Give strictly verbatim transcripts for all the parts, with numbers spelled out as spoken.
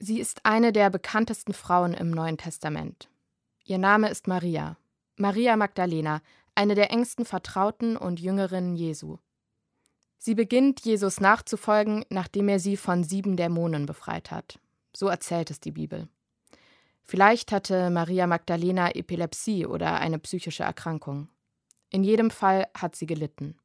Sie ist eine der bekanntesten Frauen im Neuen Testament. Ihr Name ist Maria, Maria Magdalena, eine der engsten Vertrauten und Jüngerinnen Jesu. Sie beginnt, Jesus nachzufolgen, nachdem er sie von sieben Dämonen befreit hat. So erzählt es die Bibel. Vielleicht hatte Maria Magdalena Epilepsie oder eine psychische Erkrankung. In jedem Fall hat sie gelitten.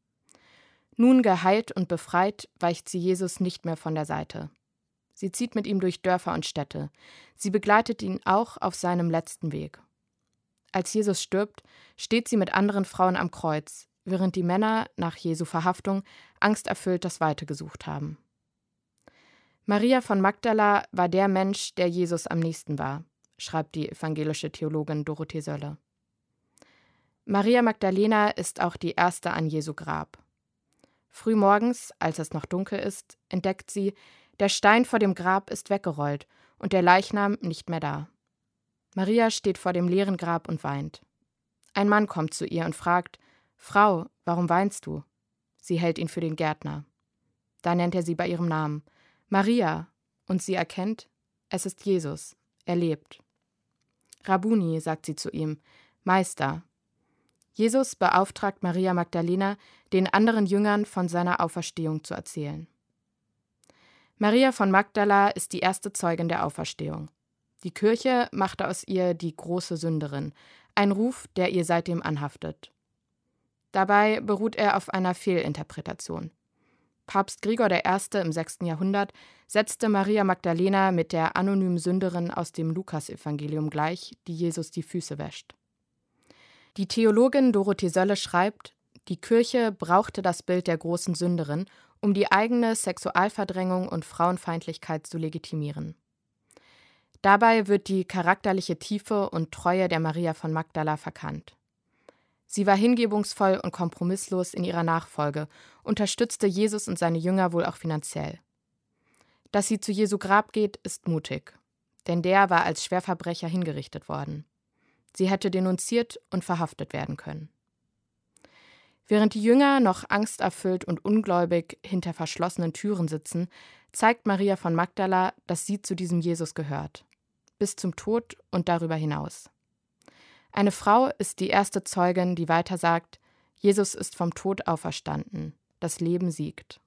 Nun geheilt und befreit, weicht sie Jesus nicht mehr von der Seite. Sie zieht mit ihm durch Dörfer und Städte. Sie begleitet ihn auch auf seinem letzten Weg. Als Jesus stirbt, steht sie mit anderen Frauen am Kreuz, während die Männer nach Jesu Verhaftung angsterfüllt das Weite gesucht haben. Maria von Magdala war der Mensch, der Jesus am nächsten war, schreibt die evangelische Theologin Dorothee Sölle. Maria Magdalena ist auch die erste an Jesu Grab. Frühmorgens, als es noch dunkel ist, entdeckt sie, der Stein vor dem Grab ist weggerollt und der Leichnam nicht mehr da. Maria steht vor dem leeren Grab und weint. Ein Mann kommt zu ihr und fragt: »Frau, warum weinst du?« Sie hält ihn für den Gärtner. Da nennt er sie bei ihrem Namen: »Maria«, und sie erkennt, es ist Jesus, er lebt. »Rabuni«, sagt sie zu ihm, »Meister«. Jesus beauftragt Maria Magdalena, den anderen Jüngern von seiner Auferstehung zu erzählen. Maria von Magdala ist die erste Zeugin der Auferstehung. Die Kirche machte aus ihr die große Sünderin, ein Ruf, der ihr seitdem anhaftet. Dabei beruht er auf einer Fehlinterpretation. Papst Gregor der Erste im sechsten Jahrhundert setzte Maria Magdalena mit der anonymen Sünderin aus dem Lukasevangelium gleich, die Jesus die Füße wäscht. Die Theologin Dorothee Sölle schreibt, die Kirche brauchte das Bild der großen Sünderin, um die eigene Sexualverdrängung und Frauenfeindlichkeit zu legitimieren. Dabei wird die charakterliche Tiefe und Treue der Maria von Magdala verkannt. Sie war hingebungsvoll und kompromisslos in ihrer Nachfolge, unterstützte Jesus und seine Jünger wohl auch finanziell. Dass sie zu Jesu Grab geht, ist mutig, denn der war als Schwerverbrecher hingerichtet worden. Sie hätte denunziert und verhaftet werden können. Während die Jünger noch angsterfüllt und ungläubig hinter verschlossenen Türen sitzen, zeigt Maria von Magdala, dass sie zu diesem Jesus gehört. Bis zum Tod und darüber hinaus. Eine Frau ist die erste Zeugin, die weiter sagt: Jesus ist vom Tod auferstanden, das Leben siegt.